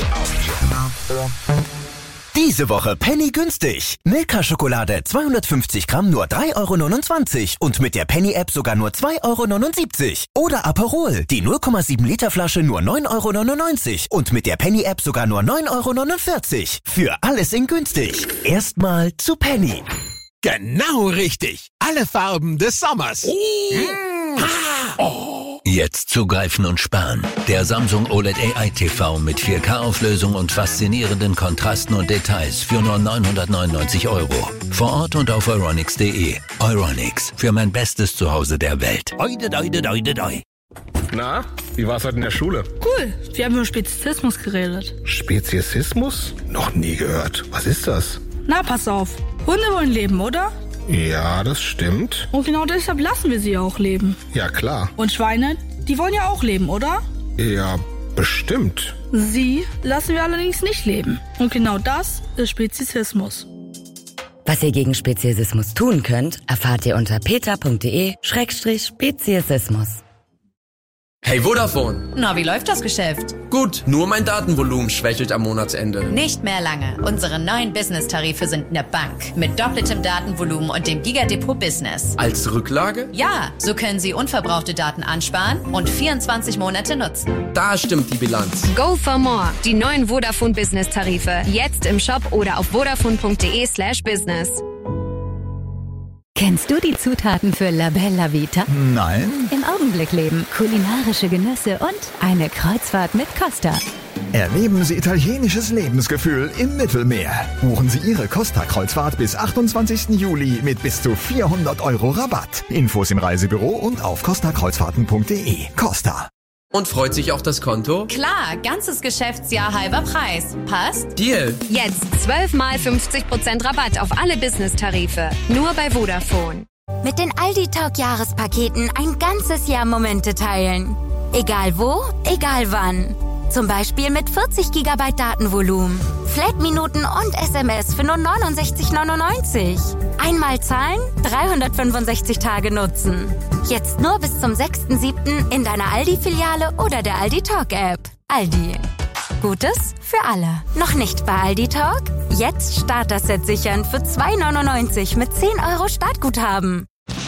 Diese Woche Penny günstig. Milka-Schokolade zweihundertfünfzig Gramm nur drei Euro neunundzwanzig und mit der Penny-App sogar nur zwei Euro neunundsiebzig. Oder Aperol, die null Komma sieben Liter Flasche nur neun Euro neunundneunzig und mit der Penny-App sogar nur neun Euro neunundvierzig. Für alles in günstig. Erstmal zu Penny. Genau richtig. Alle Farben des Sommers. Mmh. Oh. Jetzt zugreifen und sparen. Der Samsung O L E D A I T V mit vier K-Auflösung und faszinierenden Kontrasten und Details für nur neunhundertneunundneunzig Euro. Vor Ort und auf euronics punkt de. Euronics, für mein bestes Zuhause der Welt. Oide, oide, oide, oide. Na, wie war's heute in der Schule? Cool, wir haben über Speziesismus geredet. Speziesismus? Noch nie gehört. Was ist das? Na, pass auf. Hunde wollen leben, oder? Ja, das stimmt. Und genau deshalb lassen wir sie auch leben. Ja, klar. Und Schweine, die wollen ja auch leben, oder? Ja, bestimmt. Sie lassen wir allerdings nicht leben. Und genau das ist Speziesismus. Was ihr gegen Speziesismus tun könnt, erfahrt ihr unter peter punkt de Schrägstrich Speziesismus. Hey Vodafone. Na, wie läuft das Geschäft? Gut, nur mein Datenvolumen schwächelt am Monatsende. Nicht mehr lange. Unsere neuen Business-Tarife sind eine Bank. Mit doppeltem Datenvolumen und dem Gigadepot Business. Als Rücklage? Ja, so können Sie unverbrauchte Daten ansparen und vierundzwanzig Monate nutzen. Da stimmt die Bilanz. Go for more. Die neuen Vodafone Business-Tarife. Jetzt im Shop oder auf vodafone punkt de slash business. Kennst du die Zutaten für La Bella Vita? Nein. Im Augenblick leben, kulinarische Genüsse und eine Kreuzfahrt mit Costa. Erleben Sie italienisches Lebensgefühl im Mittelmeer. Buchen Sie Ihre Costa-Kreuzfahrt bis achtundzwanzigsten Juli mit bis zu vierhundert Euro Rabatt. Infos im Reisebüro und auf costa kreuzfahrten punkt de. Costa. Und freut sich auch das Konto? Klar, ganzes Geschäftsjahr halber Preis. Passt? Deal. Jetzt zwölf mal fünfzig Prozent Rabatt auf alle Business-Tarife. Nur bei Vodafone. Mit den Aldi Talk Jahrespaketen ein ganzes Jahr Momente teilen. Egal wo, egal wann. Zum Beispiel mit vierzig Gigabyte Datenvolumen, Flat-Minuten und S M S für nur neunundsechzig neunundneunzig. Einmal zahlen, dreihundertfünfundsechzig Tage nutzen. Jetzt nur bis zum sechsten siebten in deiner Aldi-Filiale oder der Aldi Talk App. Aldi. Gutes für alle. Noch nicht bei Aldi Talk? Jetzt Starter-Set sichern für zwei neunundneunzig mit zehn Euro Startguthaben.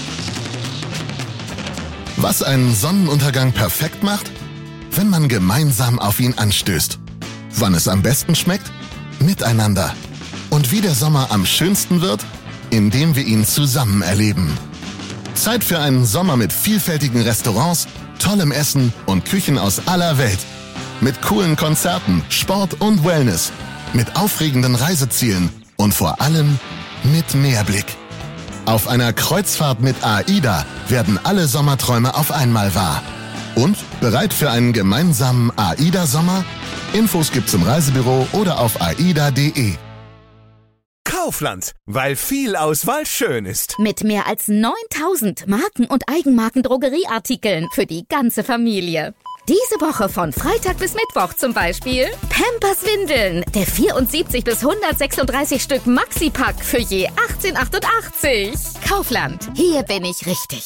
Was einen Sonnenuntergang perfekt macht? Wenn man gemeinsam auf ihn anstößt. Wann es am besten schmeckt? Miteinander. Und wie der Sommer am schönsten wird? Indem wir ihn zusammen erleben. Zeit für einen Sommer mit vielfältigen Restaurants, tollem Essen und Küchen aus aller Welt. Mit coolen Konzerten, Sport und Wellness. Mit aufregenden Reisezielen und vor allem mit Meerblick. Auf einer Kreuzfahrt mit AIDA werden alle Sommerträume auf einmal wahr. Und bereit für einen gemeinsamen AIDA-Sommer? Infos gibt's im Reisebüro oder auf aida punkt de. Kaufland, weil viel Auswahl schön ist. Mit mehr als neuntausend Marken- und Eigenmarken-Drogerieartikeln für die ganze Familie. Diese Woche von Freitag bis Mittwoch zum Beispiel Pampers Windeln, der vierundsiebzig bis hundertsechsunddreißig Stück Maxi-Pack für je achtzehn achtundachtzig. Kaufland, hier bin ich richtig.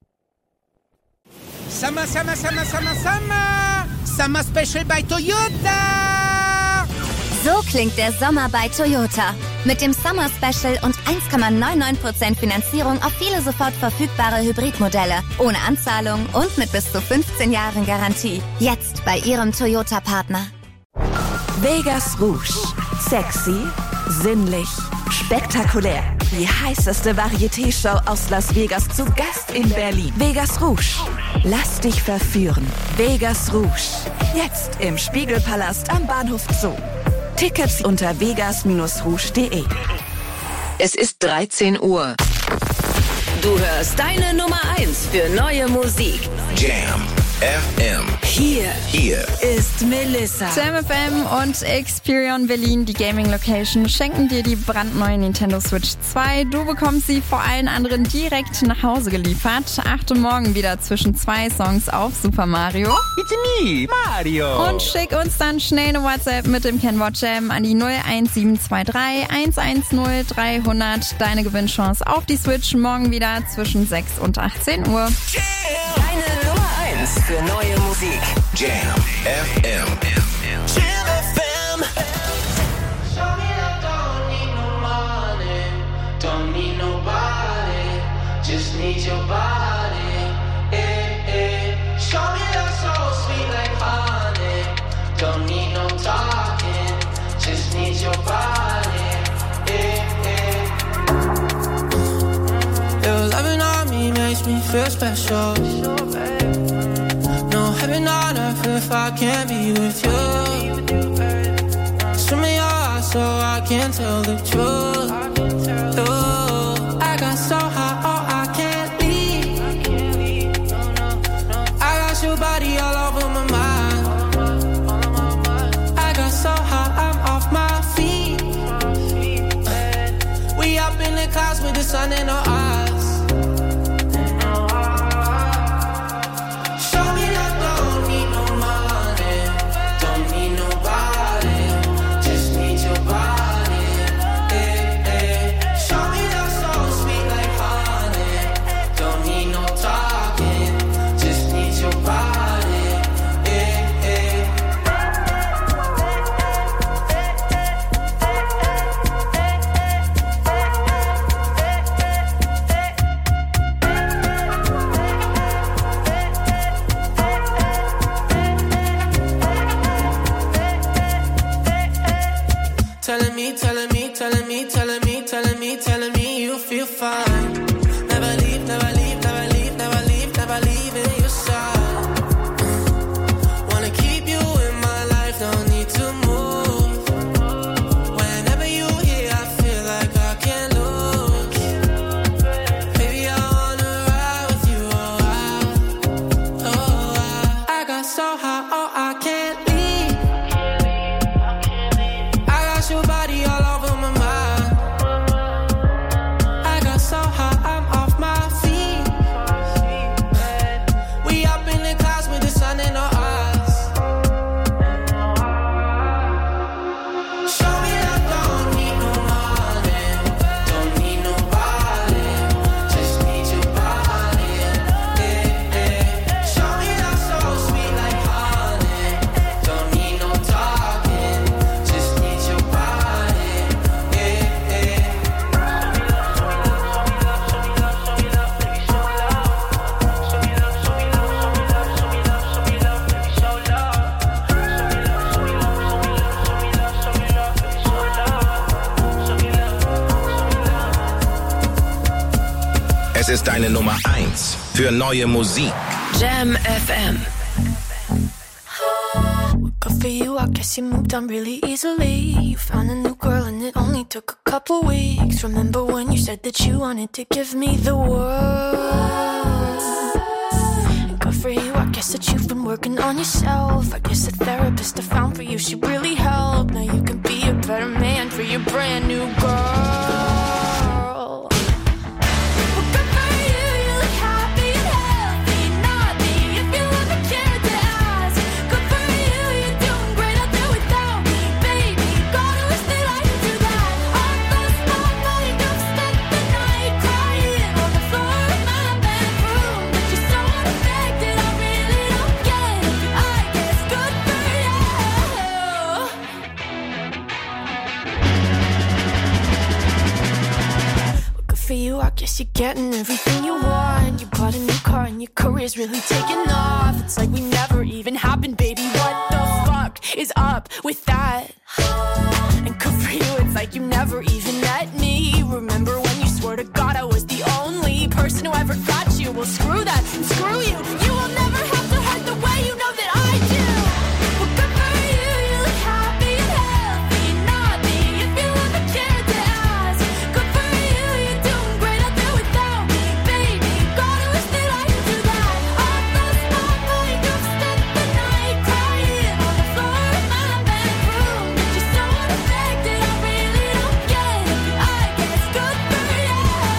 Summer, Summer, Summer, Summer, Summer! Summer Special bei Toyota! So klingt der Sommer bei Toyota. Mit dem Summer Special und eins Komma neunundneunzig Prozent Finanzierung auf viele sofort verfügbare Hybridmodelle. Ohne Anzahlung und mit bis zu fünfzehn Jahren Garantie. Jetzt bei Ihrem Toyota-Partner. Vegas Rouge. Sexy, sinnlich, spektakulär. Die heißeste Varieté-Show aus Las Vegas zu Gast in Berlin. Vegas Rouge. Lass dich verführen. Vegas Rouge. Jetzt im Spiegelpalast am Bahnhof Zoo. Tickets unter vegas Bindestrich rouge punkt de. Es ist dreizehn Uhr. Du hörst deine Nummer eins für neue Musik. Jam F M. Hier, Hier ist Melissa. Jam F M und Experion Berlin, die Gaming-Location, schenken dir die brandneue Nintendo Switch zwei. Du bekommst sie vor allen anderen direkt nach Hause geliefert. Achte morgen wieder zwischen zwei Songs auf Super Mario. It's me, Mario. Und schick uns dann schnell eine WhatsApp mit dem Kennwort Jam an die null eins sieben zwei drei eins eins null dreihundert. Deine Gewinnchance auf die Switch morgen wieder zwischen sechs und achtzehn Uhr. Deine Nummer eins für neue Musik. Jam F M. Jam F M. Show me that don't need no money, don't need nobody, just need your body. Eh, eh. Show me that soul sweet like honey, don't need no talking, just need your body. Eh, eh. Your loving on me makes me feel special. No heaven on earth if I can't be with you. Swim in your eyes so I can tell the truth. Ooh, I got so high, oh I can't leave. I got your body all over my mind. I got so high, I'm off my feet. We up in the clouds with the sun in our eyes. Es ist deine Nummer eins für neue Musik. Jam F M. Good for you, I guess you moved on really easily. You found a new girl and it only took a couple weeks. Remember when you said that you wanted to give me the world? And good for you, I guess that you've been working on yourself. I guess the therapist I found for you should really help. Now you can be a better man for your brand new girl. For you, I guess you're getting everything you want. You bought a new car and your career's really taking off. It's like we never even happened, baby. What the fuck is up with that? And good for you, it's like you never even met me. Remember when you swore to God I was the only person who ever got you? Well, screw that and screw you. You will never have to hurt the way you know that I do. Well, good for you, you look happy and healthy. Not me, if you ever cared to ask. Good for you, you're doing great out there without me, baby. God, I wish that I could do that. All those small nights, you've spent the night crying on the floor of my bedroom. But you're so unaffected, I really don't get it. But I guess good for you.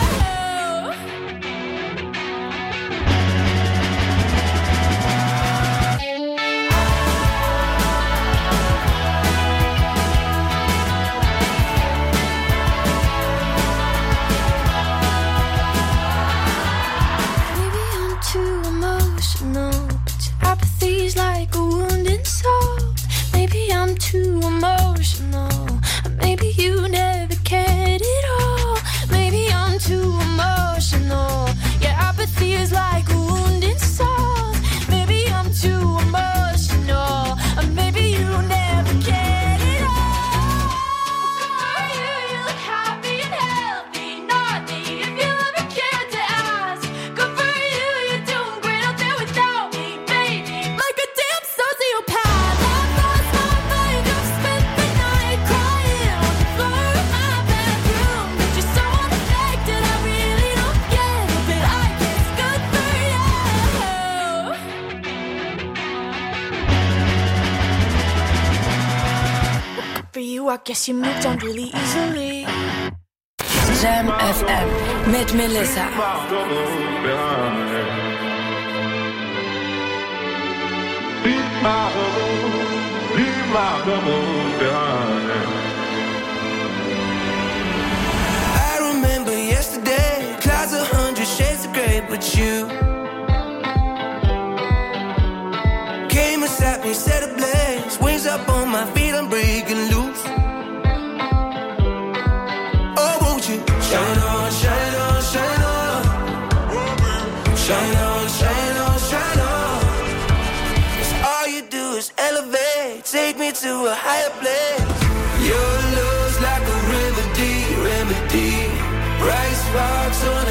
Maybe I'm too emotional, but your apathy's like a wounded soul. Maybe I'm too emotional, or maybe you never cared at all. Maybe I'm too emotional, your apathy is like a wounded soul. Maybe I'm too emotional, or maybe you never cared at all. You, you look happy and healthy, not me, if you ever cared to ask. Good for you, you're doing great out there without me, baby. Like a damn sociopath. I've lost my mind, I've spent the night crying on the floor of my bedroom. But you're so unaffected, I really don't get it. But I guess good for you. Good for you, I guess you moved on really easily. Jam F M mit Melissa. I remember yesterday, clouds a hundred shades of grey, but you came and sat me, set ablaze, wings up on my feet, I'm breaking loose. Oh, won't you shine on, shine on, shine on, shine on, shine on, shine on. 'Cause all you do is elevate, take me to a higher place. Your love's like a remedy, remedy. Bright sparks on